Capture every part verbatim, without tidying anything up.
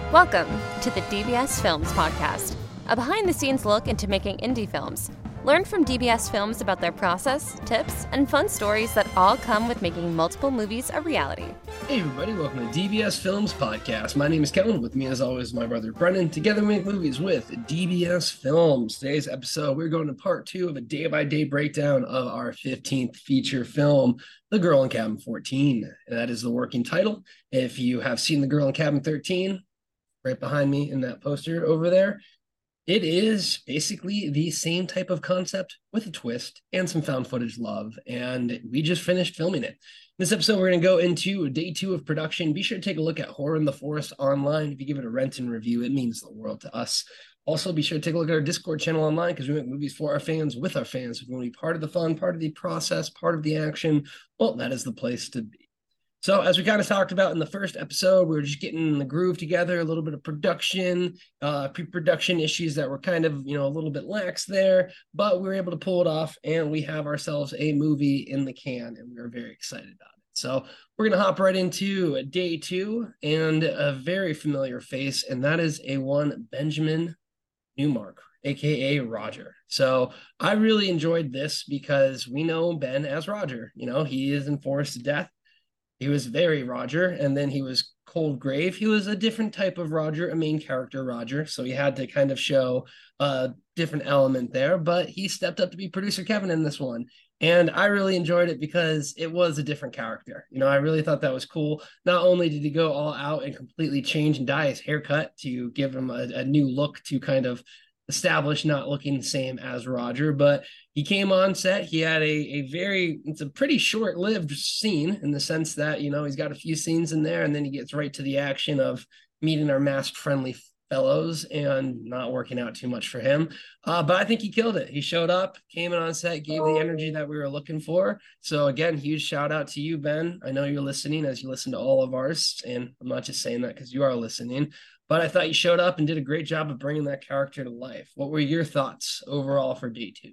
Welcome to the D B S Films Podcast, a behind-the-scenes look into making indie films. Learn from D B S Films about their process, tips, and fun stories that all come with making multiple movies a reality. Hey everybody, welcome to D B S Films Podcast. My name is Kevin. With me as always, my brother Brennan. Together we make movies with D B S Films. Today's episode, we're going to part two of a day-by-day breakdown of our fifteenth feature film, The Girl in Cabin fourteen. And that is the working title. If you have seen The Girl in Cabin thirteen, right behind me in that poster over there, it is basically the same type of concept with a twist and some found footage love, and we just finished filming it. In this episode, we're going to go into day two of production. Be sure to take a look at Horror in the Forest online. If you give it a rent and review, it means the world to us. Also, be sure to take a look at our Discord channel online because we make movies for our fans, with our fans. If you want to be part of the fun, part of the process, part of the action, well, that is the place to be. So as we kind of talked about in the first episode, we were just getting the groove together, a little bit of production, uh, pre-production issues that were kind of, you know, a little bit lax there, but we were able to pull it off, and we have ourselves a movie in the can, and we are very excited about it. So we're going to hop right into day two and a very familiar face, and that is a one Benjamin Newmark, a k a. Roger. So I really enjoyed this because we know Ben as Roger. You know, he is in Forest of Death. He was very Roger, and then he was Cold Grave. He was a different type of Roger, a main character Roger, so he had to kind of show a different element there, but he stepped up to be producer Kevin in this one, and I really enjoyed it because it was a different character. You know, I really thought that was cool. Not only did he go all out and completely change and dye his haircut to give him a, a new look to kind of established not looking the same as Roger, but he came on set. He had a, a very, it's a pretty short-lived scene in the sense that, you know, he's got a few scenes in there and then he gets right to the action of meeting our masked friendly fellows and not working out too much for him. Uh, but I think he killed it. He showed up, came in on set, gave the energy that we were looking for. So again, huge shout out to you, Ben. I know you're listening as you listen to all of ours, and I'm not just saying that because you are listening. But I thought you showed up and did a great job of bringing that character to life. What were your thoughts overall for day two?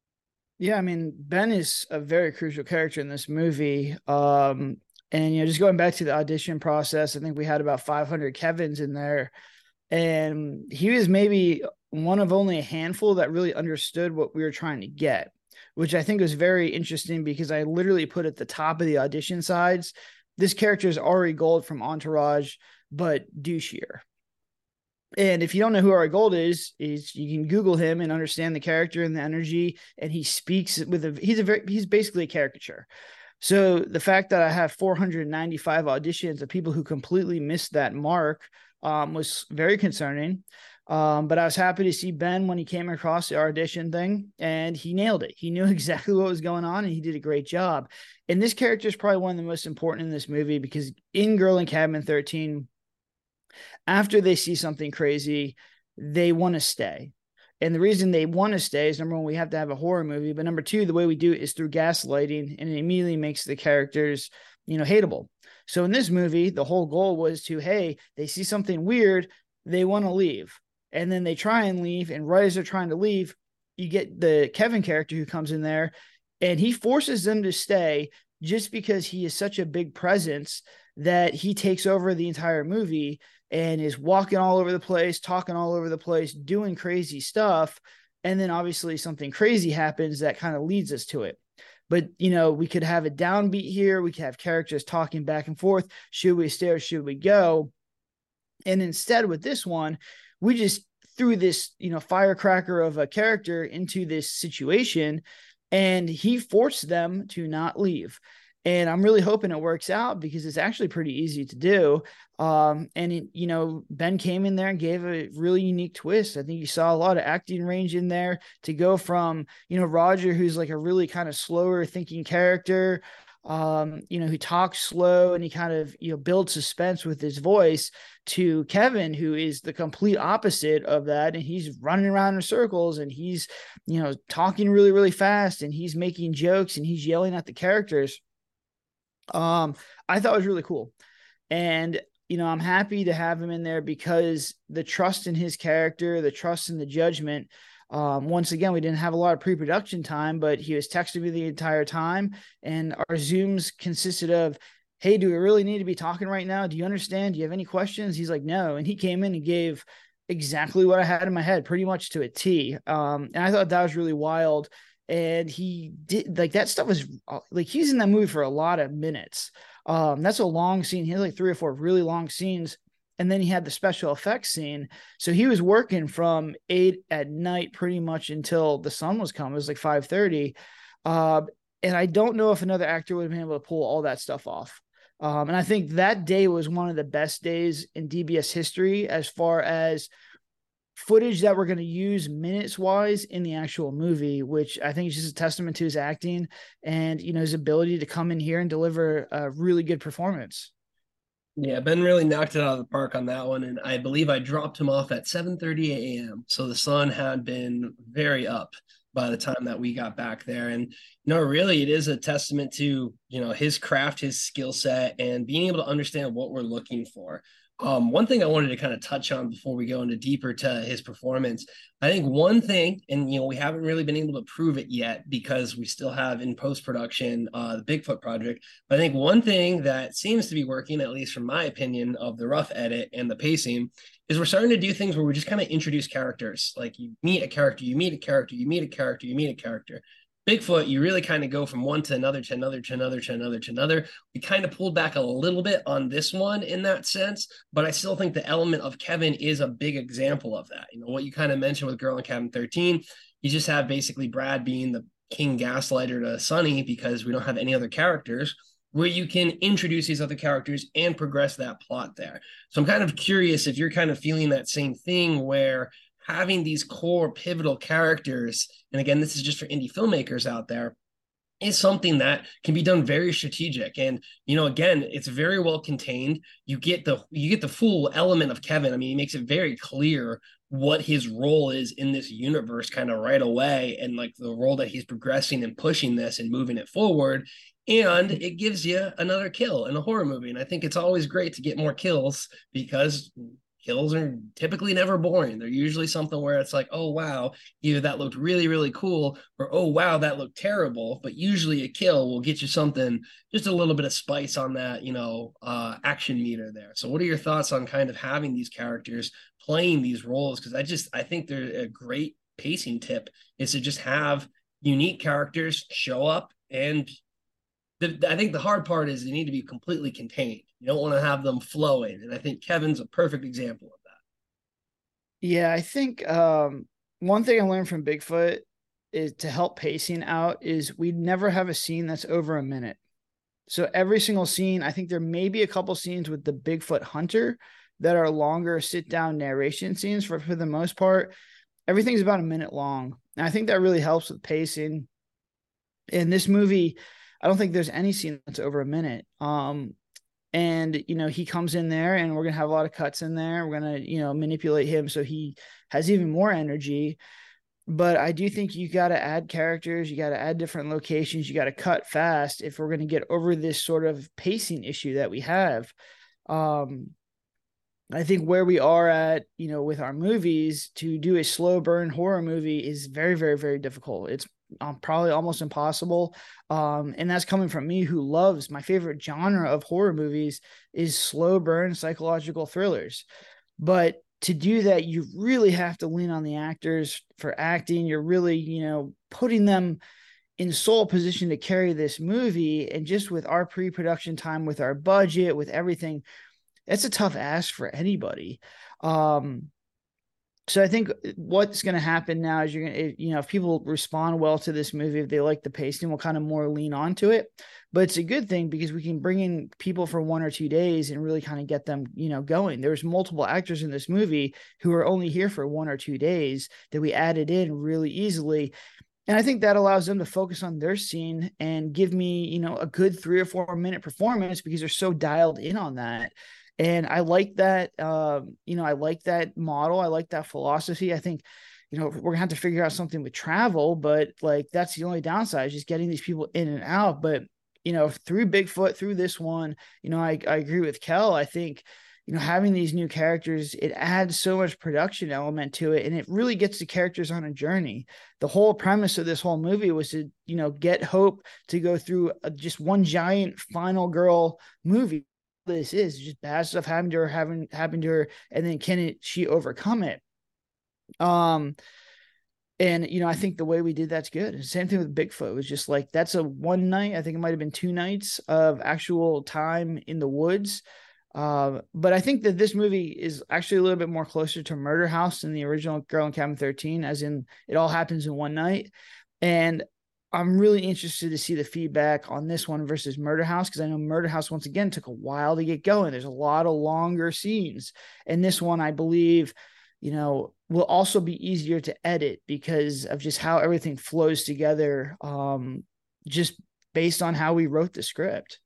Yeah, I mean, Ben is a very crucial character in this movie. Um, and, you know, just going back to the audition process, I think we had about five hundred Kevins in there. And he was maybe one of only a handful that really understood what we were trying to get, which I think was very interesting because I literally put at the top of the audition sides, this character is Ari Gold from Entourage, but douchier. And if you don't know who Ari Gold is, is you can Google him and understand the character and the energy. And he speaks with a, he's a very, he's basically a caricature. So the fact that I have four hundred ninety-five auditions of people who completely missed that mark um, was very concerning. Um, but I was happy to see Ben when he came across the audition thing, and he nailed it. He knew exactly what was going on, and he did a great job. And this character is probably one of the most important in this movie because in Girl in Cabin thirteen, after they see something crazy, they want to stay. And the reason they want to stay is, number one, we have to have a horror movie. But number two, the way we do it is through gaslighting, and it immediately makes the characters, you know, hateable. So in this movie, the whole goal was to, hey, they see something weird, they want to leave. And then they try and leave. And right as they're trying to leave, you get the Kevin character who comes in there, and he forces them to stay just because he is such a big presence that he takes over the entire movie and is walking all over the place, talking all over the place, doing crazy stuff. And then obviously something crazy happens that kind of leads us to it. But, you know, we could have a downbeat here. We could have characters talking back and forth. Should we stay or should we go? And instead with this one, we just threw this, you know, firecracker of a character into this situation, and he forced them to not leave. And I'm really hoping it works out because it's actually pretty easy to do. Um, and, it, you know, Ben came in there and gave a really unique twist. I think you saw a lot of acting range in there to go from, you know, Roger, who's like a really kind of slower thinking character, um, you know, who talks slow and he kind of, you know, builds suspense with his voice, to Kevin, who is the complete opposite of that. And he's running around in circles and he's, you know, talking really, really fast and he's making jokes and he's yelling at the characters. Um, I thought it was really cool. And, you know, I'm happy to have him in there because the trust in his character, the trust in the judgment. Um, once again, we didn't have a lot of pre-production time, but he was texting me the entire time. And our Zooms consisted of hey, do we really need to be talking right now? Do you understand? Do you have any questions? He's like, no. And he came in and gave exactly what I had in my head, pretty much to a T. Um, and I thought that was really wild. And he did like that stuff was like, he's in that movie for a lot of minutes. Um, that's a long scene. He had like three or four really long scenes. And then he had the special effects scene. So he was working from eight at night pretty much until the sun was coming. It was like five thirty. Uh, and I don't know if another actor would have been able to pull all that stuff off. Um, and I think that day was one of the best days in D B S history as far as footage that we're going to use minutes wise in the actual movie, which I think is just a testament to his acting and, you know, his ability to come in here and deliver a really good performance. Yeah, Ben really knocked it out of the park on that one. And I believe I dropped him off at seven thirty a.m. So the sun had been very up by the time that we got back there. And, you know, really it is a testament to, you know, his craft, his skill set, and being able to understand what we're looking for. Um, one thing I wanted to kind of touch on before we go into deeper to his performance, I think one thing, and you know, we haven't really been able to prove it yet because we still have in post-production uh, the Bigfoot project. But I think one thing that seems to be working, at least from my opinion of the rough edit and the pacing, is we're starting to do things where we just kind of introduce characters. Like you meet a character, you meet a character, you meet a character, you meet a character. Bigfoot, you really kind of go from one to another, to another, to another, to another, to another. We kind of pulled back a little bit on this one in that sense, but I still think the element of Kevin is a big example of that. You know, what you kind of mentioned with Girl in Cabin thirteen, you just have basically Brad being the king gaslighter to Sonny because we don't have any other characters where you can introduce these other characters and progress that plot there. So I'm kind of curious if you're kind of feeling that same thing where having these core pivotal characters, and again, this is just for indie filmmakers out there, is something that can be done very strategic. And, you know, again, it's very well contained. You get the you get the full element of Kevin. I mean, he makes it very clear what his role is in this universe kind of right away, and like the role that he's progressing and pushing this and moving it forward. And it gives you another kill in a horror movie. And I think it's always great to get more kills because kills are typically never boring. They're usually something where it's like, oh, wow, either that looked really, really cool, or, oh, wow, that looked terrible. But usually a kill will get you something, just a little bit of spice on that, you know, uh, action meter there. So what are your thoughts on kind of having these characters playing these roles? Because I just, I think they're a great pacing tip is to just have unique characters show up. And the, I think the hard part is they need to be completely contained. You don't want to have them flowing. And I think Kevin's a perfect example of that. Yeah, I think um, one thing I learned from Bigfoot is to help pacing out is we never have a scene that's over a minute. So every single scene, I think there may be a couple scenes with the Bigfoot hunter that are longer sit down narration scenes for, for the most part. Everything's about a minute long. And I think that really helps with pacing. In this movie, I don't think there's any scene that's over a minute. Um, And, you know, he comes in there and we're going to have a lot of cuts in there. We're going to, you know, manipulate him so he has even more energy. But I do think you got to add characters. You got to add different locations. You got to cut fast if we're going to get over this sort of pacing issue that we have. Um, I think where we are at, you know, with our movies, to do a slow burn horror movie is very, very, very difficult. It's um, probably almost impossible. Um, and that's coming from me who loves my favorite genre of horror movies is slow burn psychological thrillers. But to do that, you really have to lean on the actors for acting. You're really, you know, putting them in sole position to carry this movie. And just with our pre-production time, with our budget, with everything, it's a tough ask for anybody. Um, so I think what's going to happen now is you're going to, you know, if people respond well to this movie, if they like the pacing, we'll kind of more lean onto it. But it's a good thing because we can bring in people for one or two days and really kind of get them, you know, going. There's multiple actors in this movie who are only here for one or two days that we added in really easily. And I think that allows them to focus on their scene and give me, you know, a good three or four minute performance because they're so dialed in on that. And I like that, um, you know, I like that model. I like that philosophy. I think, you know, we're gonna have to figure out something with travel, but like, that's the only downside is just getting these people in and out. But, you know, through Bigfoot, through this one, you know, I, I agree with Kel. I think, you know, having these new characters, it adds so much production element to it. And it really gets the characters on a journey. The whole premise of this whole movie was to, you know, get Hope to go through a, just one giant final girl movie. This is just bad stuff happened to her, having happened to her. And then can it, she overcome it? Um, And, you know, I think the way we did that's good. Same thing with Bigfoot. It was just like, that's a one night. I think it might've been two nights of actual time in the woods. Uh, but I think that this movie is actually a little bit more closer to Murder House than the original Girl in Cabin thirteen, as in it all happens in one night. And I'm really interested to see the feedback on this one versus Murder House, because I know Murder House, once again, took a while to get going. There's a lot of longer scenes. And this one, I believe, you know, will also be easier to edit because of just how everything flows together, um, just based on how we wrote the script.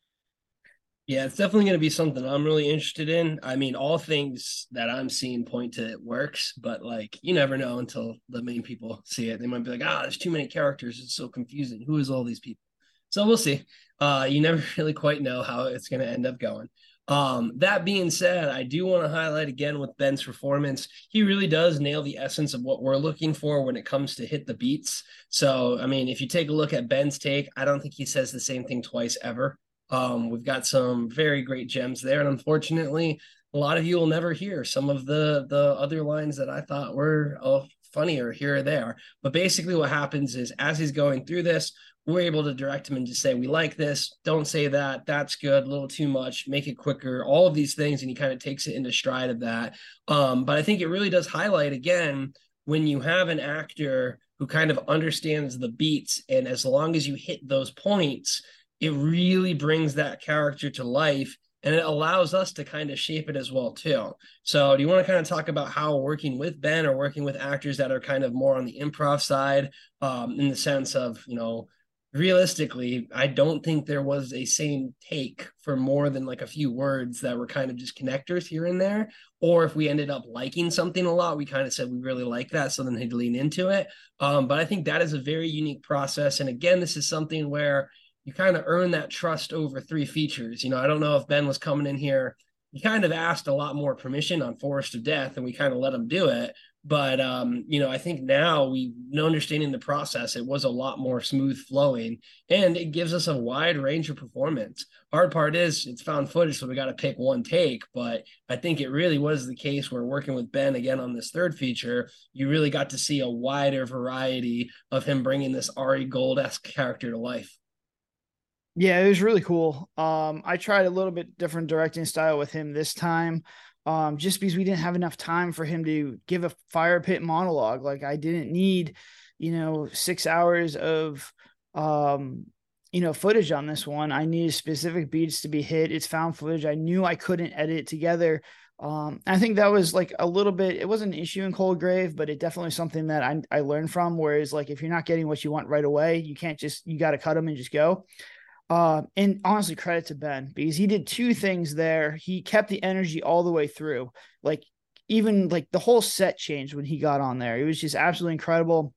Yeah, it's definitely going to be something I'm really interested in. I mean, all things that I'm seeing point to it works, but like, you never know until the main people see it. They might be like, ah, there's too many characters. It's so confusing. Who is all these people? So we'll see. Uh, you never really quite know how it's going to end up going. Um, that being said, I do want to highlight again with Ben's performance. He really does nail the essence of what we're looking for when it comes to hit the beats. So, I mean, if you take a look at Ben's take, I don't think he says the same thing twice ever. Um, we've got some very great gems there. And unfortunately, a lot of you will never hear some of the, the other lines that I thought were oh, funnier here or there. But basically what happens is as he's going through this, we're able to direct him and just say, we like this. Don't say that. That's good. A little too much. Make it quicker. All of these things. And he kind of takes it into stride of that. Um, but I think it really does highlight, again, when you have an actor who kind of understands the beats, and as long as you hit those points, it really brings that character to life, and it allows us to kind of shape it as well too. So do you want to kind of talk about how working with Ben or working with actors that are kind of more on the improv side, um, in the sense of, you know, realistically, I don't think there was a same take for more than like a few words that were kind of just connectors here and there. Or if we ended up liking something a lot, we kind of said we really like that, so then they'd lean into it. Um, but I think that is a very unique process. And again, this is something where you kind of earn that trust over three features. You know, I don't know if Ben was coming in here, he kind of asked a lot more permission on Forest of Death, and we kind of let him do it. But, um, you know, I think now we, understanding the process, it was a lot more smooth flowing, and it gives us a wide range of performance. Hard part is it's found footage, so we got to pick one take. But I think it really was the case where working with Ben again on this third feature, you really got to see a wider variety of him bringing this Ari Gold-esque character to life. Yeah, it was really cool. Um, I tried a little bit different directing style with him this time, um, just because we didn't have enough time for him to give a fire pit monologue. Like I didn't need, you know, six hours of, um, you know, footage on this one. I needed specific beats to be hit. It's found footage. I knew I couldn't edit it together. Um, I think that was like a little bit, it wasn't an issue in Cold Grave, but it definitely something that I, I learned from, whereas like, if you're not getting what you want right away, you can't just, you got to cut them and just go. Uh, and honestly, credit to Ben, because he did two things there. He kept the energy all the way through. Like even like the whole set changed when he got on there. It was just absolutely incredible.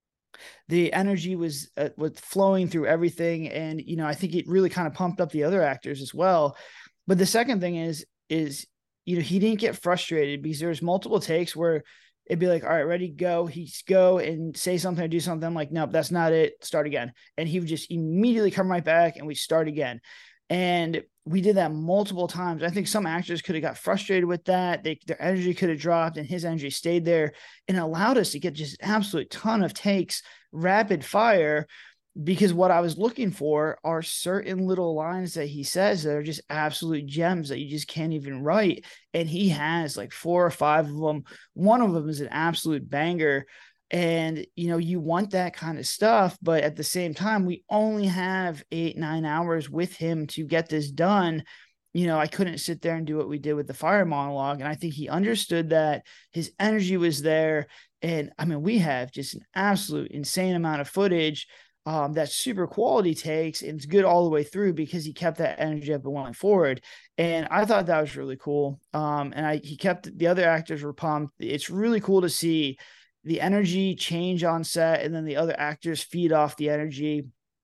The energy was uh, was flowing through everything, and you know, I think it really kind of pumped up the other actors as well. But the second thing is is you know, he didn't get frustrated, because there's multiple takes where it'd be like, all right, ready, go. He'd go and say something or do something. I'm like, nope, that's not it. Start again. And he would just immediately come right back and we start again. And we did that multiple times. I think some actors could have got frustrated with that. They, their energy could have dropped, and his energy stayed there, and allowed us to get just an absolute ton of takes, rapid fire. Because what I was looking for are certain little lines that he says that are just absolute gems that you just can't even write. And he has like four or five of them. One of them is an absolute banger. And, you know, you want that kind of stuff. But at the same time, we only have eight, nine hours with him to get this done. You know, I couldn't sit there and do what we did with the fire monologue. And I think he understood that his energy was there. And I mean, we have just an absolute insane amount of footage Um, that super quality takes, and it's good all the way through because he kept that energy up and went forward. And I thought that was really cool. Um, and I, he kept, the other actors were pumped. It's really cool to see the energy change on set, and then the other actors feed off the energy.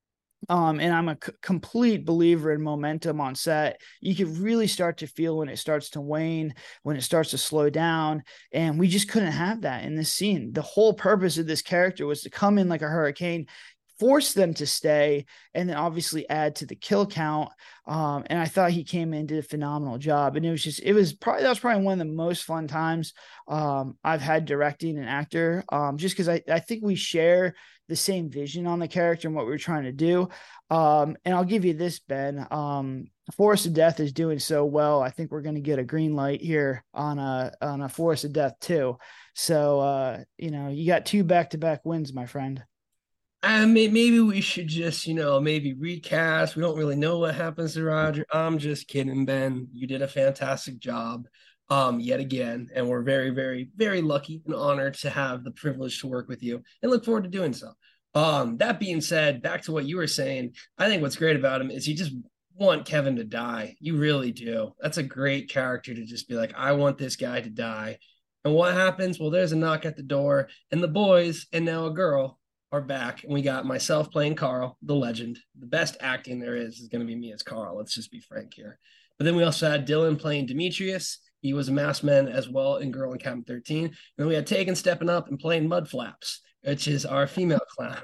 Um, and I'm a c- complete believer in momentum on set. You can really start to feel when it starts to wane, when it starts to slow down. And we just couldn't have that in this scene. The whole purpose of this character was to come in like a hurricane, force them to stay, and then obviously add to the kill count. Um, and I thought he came in and did a phenomenal job. And it was just, it was probably, that was probably one of the most fun times um, I've had directing an actor, um, just because I, I think we share the same vision on the character and what we we're trying to do. Um, and I'll give you this, Ben. Um, Forest of Death is doing so well. I think we're going to get a green light here on a on a Forest of Death too. So uh, you know, you got two back to back wins, my friend. I mean, maybe we should just, you know, maybe recast. We don't really know what happens to Roger. I'm just kidding, Ben. You did a fantastic job, um, yet again, and we're very, very, very lucky and honored to have the privilege to work with you, and look forward to doing so. Um, that being said, back to what you were saying, I think what's great about him is you just want Kevin to die. You really do. That's a great character to just be like, I want this guy to die. And what happens? Well, there's a knock at the door, and the boys, and now a girl, are back, and we got myself playing Carl, the legend. The best acting there is is going to be me as Carl. Let's just be frank here. But then we also had Dylan playing Demetrius. He was a masked man as well in Girl Encampment thirteen. And then we had Tegan stepping up and playing Mudflaps, which is our female clown.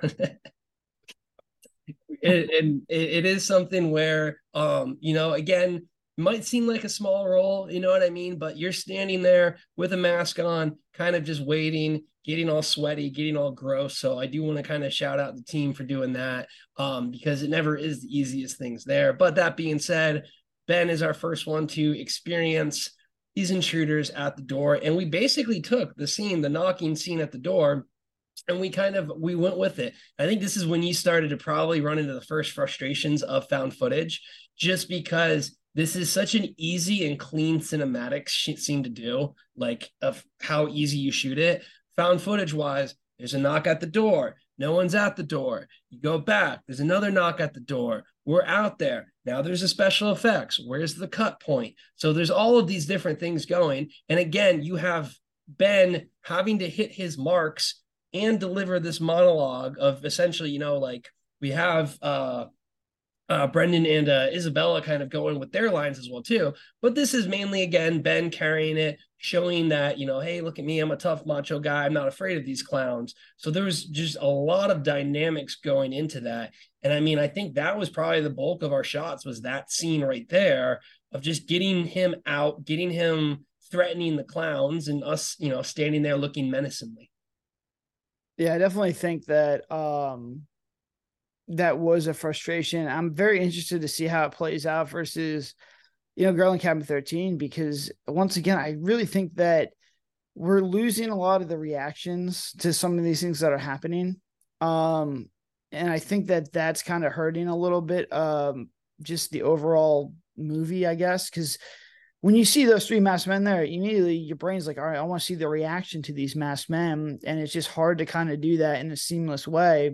it, and it, it is something where, um, you know, again, might seem like a small role, you know what I mean? But you're standing there with a mask on, kind of just waiting, getting all sweaty, getting all gross. So I do want to kind of shout out the team for doing that, um, because it never is the easiest things there. But that being said, Ben is our first one to experience these intruders at the door. And we basically took the scene, the knocking scene at the door, and we kind of, we went with it. I think this is when you started to probably run into the first frustrations of found footage, just because this is such an easy and clean cinematic scene to do, like of how easy you shoot it. Found footage wise, there's a knock at the door. No one's at the door. You go back. There's another knock at the door. We're out there. Now there's a special effects. Where's the cut point? So there's all of these different things going. And again, you have Ben having to hit his marks and deliver this monologue of essentially, you know, like we have uh Uh, Brendan and uh, Isabella kind of going with their lines as well too, but this is mainly again Ben carrying it, showing that, you know, hey, look at me, I'm a tough macho guy, I'm not afraid of these clowns. So there was just a lot of dynamics going into that, and I mean, I think that was probably the bulk of our shots, was that scene right there of just getting him out, getting him threatening the clowns, and us, you know, standing there looking menacingly. Yeah, I definitely think that um that was a frustration. I'm very interested to see how it plays out versus, you know, Girl Encampment thirteen, because once again, I really think that we're losing a lot of the reactions to some of these things that are happening. Um, and I think that that's kind of hurting a little bit, um, just the overall movie, I guess, because when you see those three masked men there, immediately your brain's like, all right, I want to see the reaction to these masked men. And it's just hard to kind of do that in a seamless way.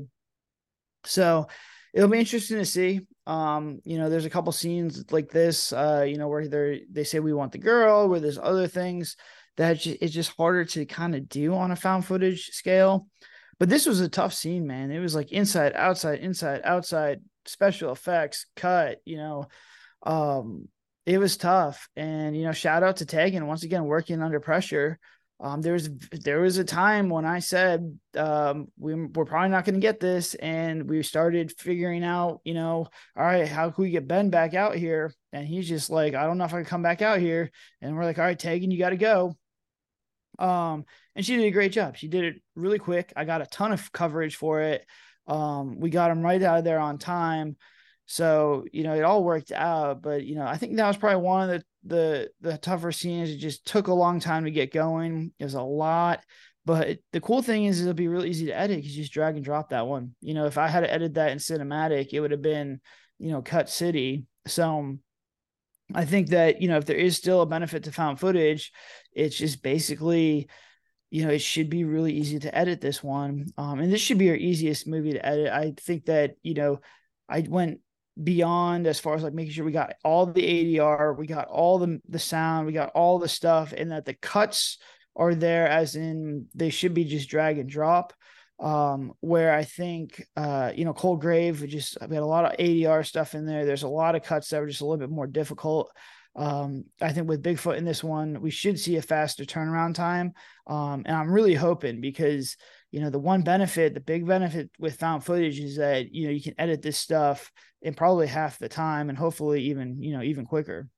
So it'll be interesting to see. Um, you know, there's a couple scenes like this, uh, you know, where they they say we want the girl, where there's other things that just, it's just harder to kind of do on a found footage scale. But this was a tough scene, man. It was like inside, outside, inside, outside, special effects, cut, you know. Um, it was tough. And, you know, shout out to Tegan once again, working under pressure. Um, there was there was a time when I said um, we, we're probably not going to get this, and we started figuring out, you know, all right, how can we get Ben back out here? And he's just like, I don't know if I can come back out here. And we're like, all right, Tegan, you got to go. Um, and she did a great job. She did it really quick. I got a ton of coverage for it. Um, we got him right out of there on time. So, you know, it all worked out. But, you know, I think that was probably one of the the the tougher scenes. It just took a long time to get going. It was a lot. But the cool thing is it'll be real easy to edit because you just drag and drop that one. You know, if I had to edit that in cinematic, it would have been, you know, cut city. So I think that, you know, if there is still a benefit to found footage, it's just basically, you know, it should be really easy to edit this one. Um, and this should be our easiest movie to edit. I think that, you know, I went beyond as far as like making sure we got all the A D R, we got all the the sound, we got all the stuff, and that the cuts are there as in they should be just drag and drop. Um, where I think, uh, you know, Cold Grave, we just, we had a lot of A D R stuff in there. There's a lot of cuts that were just a little bit more difficult. Um, I think with Bigfoot in this one, we should see a faster turnaround time. Um, and I'm really hoping, because, you know, the one benefit, the big benefit with found footage is that, you know, you can edit this stuff in probably half the time, and hopefully even, you know, even quicker.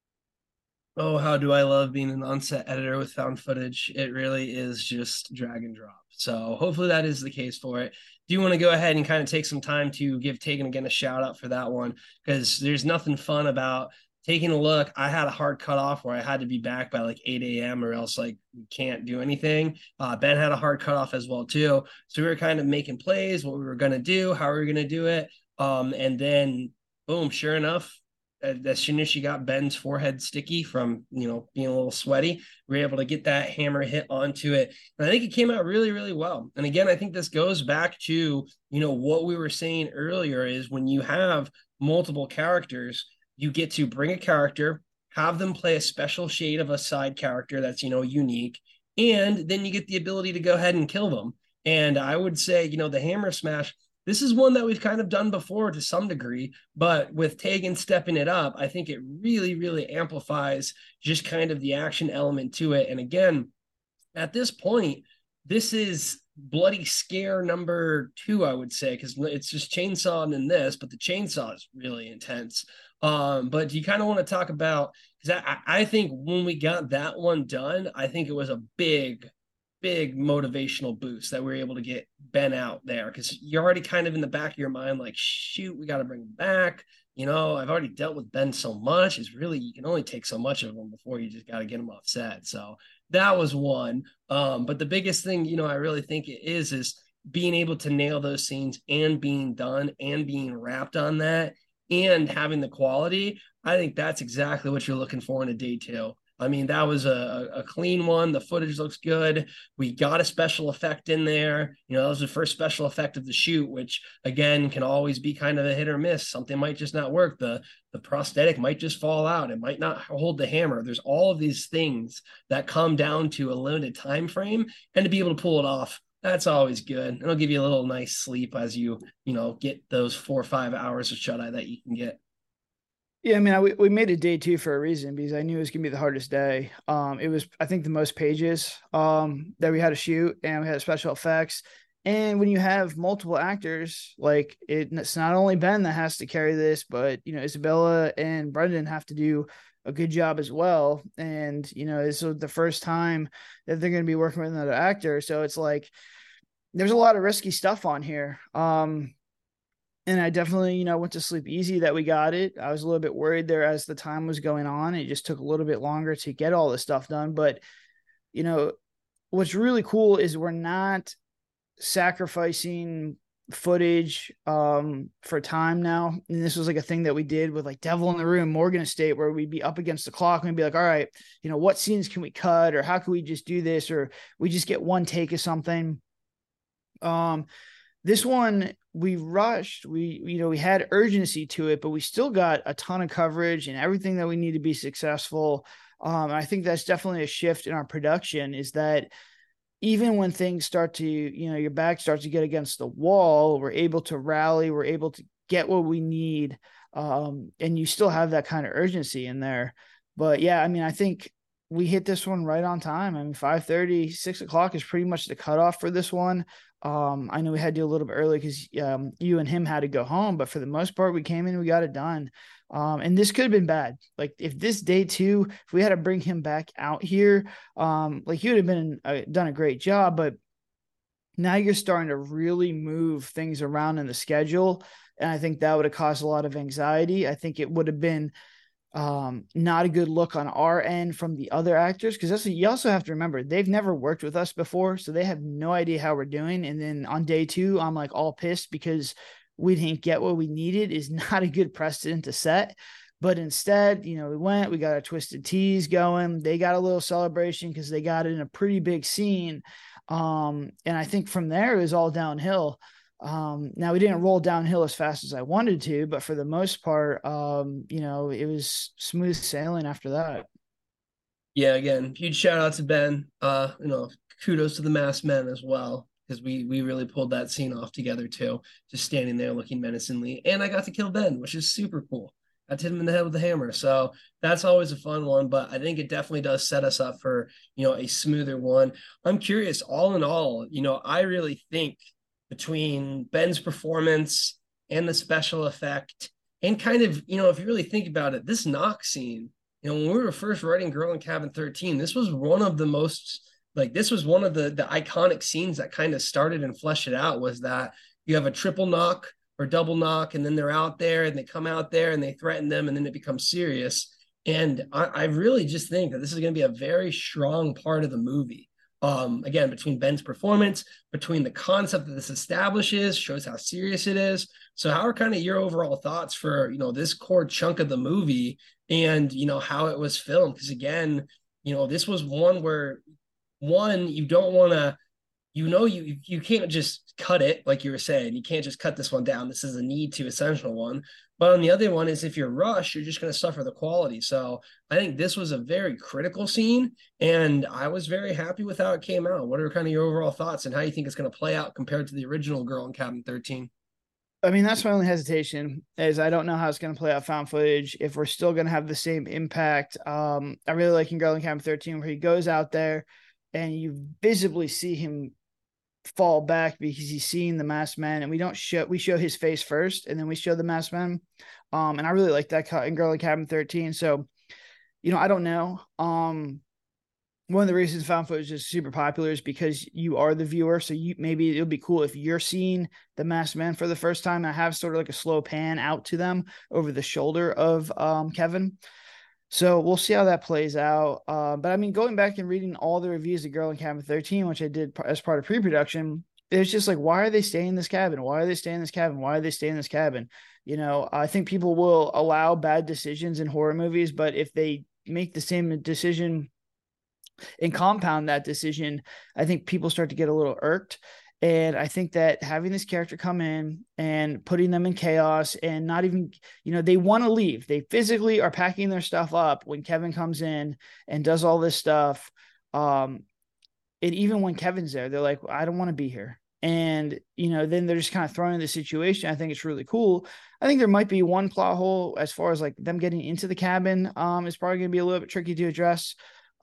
Oh, how do I love being an on-set editor with found footage. It really is just drag and drop. So hopefully that is the case for it. Do you want to go ahead and kind of take some time to give Taken again a shout out for that one? Because there's nothing fun about taking a look. I had a hard cutoff where I had to be back by like eight a.m. or else like we can't do anything. Uh, Ben had a hard cutoff as well too. So we were kind of making plays, what we were going to do, how we were going to do it. Um, and then boom, sure enough, as soon as she got Ben's forehead sticky from, you know, being a little sweaty, we were able to get that hammer hit onto it. And I think it came out really, really well. And again, I think this goes back to, you know, what we were saying earlier is when you have multiple characters, you get to bring a character, have them play a special shade of a side character that's, you know, unique. And then you get the ability to go ahead and kill them. And I would say, you know, the hammer smash, this is one that we've kind of done before to some degree, but with Tegan stepping it up, I think it really, really amplifies just kind of the action element to it. And again, at this point, this is bloody scare number two, I would say, because it's just chainsaw and then this, but the chainsaw is really intense. Um, but do you kind of want to talk about, because I, I think when we got that one done, I think it was a big, big motivational boost that we are able to get Ben out there, because you're already kind of in the back of your mind like, shoot, we got to bring him back. You know, I've already dealt with Ben so much. It's really, you can only take so much of him before you just got to get him off set. So that was one. Um, but the biggest thing, you know, I really think it is, is being able to nail those scenes and being done and being wrapped on that and having the quality. I think that's exactly what you're looking for in a day two. I mean, that was a, a clean one. The footage looks good. We got a special effect in there. You know, that was the first special effect of the shoot, which again can always be kind of a hit or miss. Something might just not work. The the prosthetic might just fall out. It might not hold the hammer. There's all of these things that come down to a limited time frame, and to be able to pull it off, that's always good. It'll give you a little nice sleep as you, you know, get those four or five hours of shut-eye that you can get. Yeah, I mean, I, we made it day two for a reason, because I knew it was gonna be the hardest day. Um, it was, I think, the most pages um that we had to shoot, and we had special effects. And when you have multiple actors, like it, it's not only Ben that has to carry this, but you know, Isabella and Brendan have to do a good job as well. And you know, this is the first time that they're going to be working with another actor, so it's like there's a lot of risky stuff on here. Um, And I definitely, you know, went to sleep easy that we got it. I was a little bit worried there as the time was going on. It just took a little bit longer to get all this stuff done. But, you know, what's really cool is we're not sacrificing footage um, for time now. And this was like a thing that we did with like Devil in the Room, Morgan Estate, where we'd be up against the clock and we'd be like, all right, you know, what scenes can we cut, or how can we just do this? Or we just get one take of something. Um, This one, we rushed, we, you know, we had urgency to it, but we still got a ton of coverage and everything that we need to be successful. Um, I think that's definitely a shift in our production, is that even when things start to, you know, your back starts to get against the wall, we're able to rally, we're able to get what we need. Um, and you still have that kind of urgency in there. But yeah, I mean, I think we hit this one right on time. I mean, five thirty, six o'clock is pretty much the cutoff for this one. Um, I know we had to do a little bit early because um, you and him had to go home, but for the most part, we came in, we got it done. Um, and this could have been bad. Like if this day two, if we had to bring him back out here, um, like he would have been uh, done a great job, but now you're starting to really move things around in the schedule. And I think that would have caused a lot of anxiety. I think it would have been um not a good look on our end from the other actors, because that's what you also have to remember, they've never worked with us before, so they have no idea how we're doing. And then on day two, I'm like all pissed because we didn't get what we needed, is not a good precedent to set. But instead, you know, we went, we got our Twisted Teas going, they got a little celebration because they got it in a pretty big scene. Um and I think from there it was all downhill. Um, now we didn't roll downhill as fast as I wanted to, but for the most part, um, you know, it was smooth sailing after that. Yeah, again, huge shout out to Ben. Uh, you know, kudos to the masked men as well, because we we really pulled that scene off together too, just standing there looking menacingly. And I got to kill Ben, which is super cool. I hit him in the head with the hammer. So that's always a fun one, but I think it definitely does set us up for, you know, a smoother one. I'm curious, all in all, you know, I really think between Ben's performance and the special effect and kind of, you know, if you really think about it, this knock scene, you know, when we were first writing Girl in Cabin thirteen, this was one of the most, like, this was one of the, the iconic scenes that kind of started and fleshed it out, was that you have a triple knock or double knock, and then they're out there and they come out there and they threaten them, and then it becomes serious. And I, I really just think that this is going to be a very strong part of the movie. Um, again, between Ben's performance, between the concept that this establishes, shows how serious it is. So how are kind of your overall thoughts for, you know, this core chunk of the movie and, you know, how it was filmed? Because again, you know, this was one where, one, you don't want to, you know, you you can't just cut it, like you were saying. You can't just cut this one down. This is a need to essential one. But on the other one is, if you're rushed, you're just going to suffer the quality. So I think this was a very critical scene, and I was very happy with how it came out. What are kind of your overall thoughts and how you think it's going to play out compared to the original Girl in Cabin thirteen? I mean, that's my only hesitation, is I don't know how it's going to play out found footage, if we're still going to have the same impact. Um, I really like in Girl in Cabin thirteen, where he goes out there and you visibly see him fall back because he's seeing the masked man, and we don't show, we show his face first and then we show the masked man. Um, and I really like that cut in Girl in Cabin thirteen. So, you know, I don't know. Um, one of the reasons found footage is super popular is because you are the viewer. So you, maybe it'll be cool if you're seeing the masked man for the first time. I have sort of like a slow pan out to them over the shoulder of um, Kevin. So we'll see how that plays out. Uh, but I mean, going back and reading all the reviews of Girl in Cabin thirteen, which I did as part of pre-production, it's just like, why are they staying in this cabin? Why are they staying in this cabin? Why are they staying in this cabin? You know, I think people will allow bad decisions in horror movies, but if they make the same decision and compound that decision, I think people start to get a little irked. And I think that having this character come in and putting them in chaos and not even, you know, they want to leave. They physically are packing their stuff up when Kevin comes in and does all this stuff. Um, and even when Kevin's there, they're like, I don't want to be here. And, you know, then they're just kind of thrown in the situation. I think it's really cool. I think there might be one plot hole as far as like them getting into the cabin. Um, it's probably going to be a little bit tricky to address.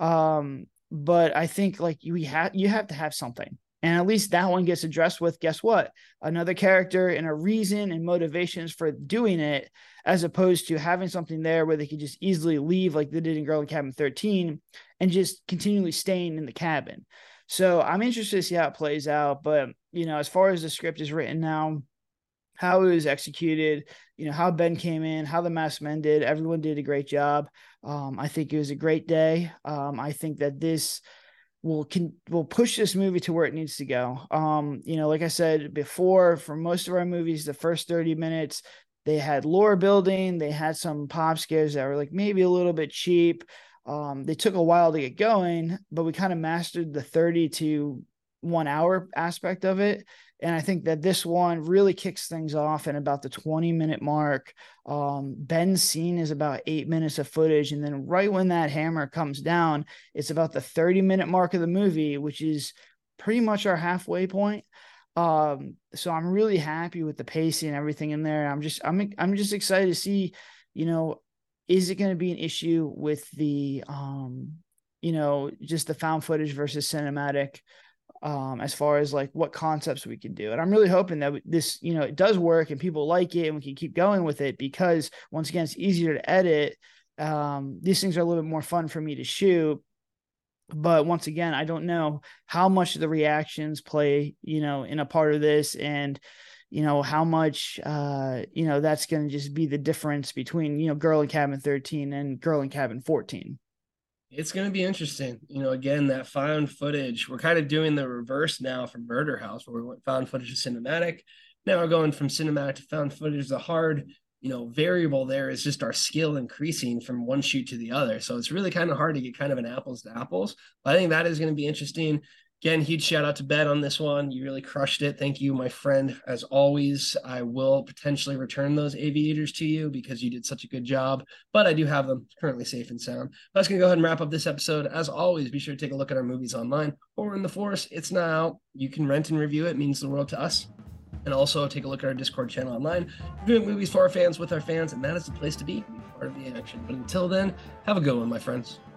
Um, but I think like you have, you have to have something. And at least that one gets addressed with, guess what? Another character and a reason and motivations for doing it, as opposed to having something there where they could just easily leave like they did in Girl in Cabin thirteen and just continually staying in the cabin. So I'm interested to see how it plays out. But, you know, as far as the script is written now, how it was executed, you know, how Ben came in, how the masked men did, everyone did a great job. Um, I think it was a great day. Um, I think that this will can will push this movie to where it needs to go. Um, you know, like I said before, for most of our movies, the first thirty minutes, they had lore building, they had some pop scares that were like maybe a little bit cheap. Um, they took a while to get going, but we kind of mastered the thirty to one hour aspect of it. And I think that this one really kicks things off in about the twenty minute mark. Um, Ben's scene is about eight minutes of footage. And then right when that hammer comes down, it's about the thirty minute mark of the movie, which is pretty much our halfway point. Um, so I'm really happy with the pacing and everything in there. I'm just, I'm, I'm just excited to see, you know, is it going to be an issue with the, um, you know, just the found footage versus cinematic, um, as far as like what concepts we can do. And I'm really hoping that this, you know, it does work and people like it and we can keep going with it, because once again, it's easier to edit. Um, these things are a little bit more fun for me to shoot. But once again, I don't know how much the reactions play, you know, in a part of this, and, you know, how much, uh, you know, that's going to just be the difference between, you know, Girl in Cabin thirteen and Girl in Cabin fourteen. It's going to be interesting. You know, again, that found footage, we're kind of doing the reverse now from Murder House, where we went found footage to cinematic. Now we're going from cinematic to found footage. The hard, you know, variable there is just our skill increasing from one shoot to the other. So it's really kind of hard to get kind of an apples to apples. But I think that is going to be interesting. Again, huge shout out to Ben on this one. You really crushed it. Thank you, my friend. As always, I will potentially return those aviators to you because you did such a good job, but I do have them currently safe and sound. That's going to go ahead and wrap up this episode. As always, be sure to take a look at our movies online or in the force. It's now out. You can rent and review it. It means the world to us. And also take a look at our Discord channel online. We're doing movies for our fans with our fans, and that is the place to be. Be part of the action. But until then, have a good one, my friends.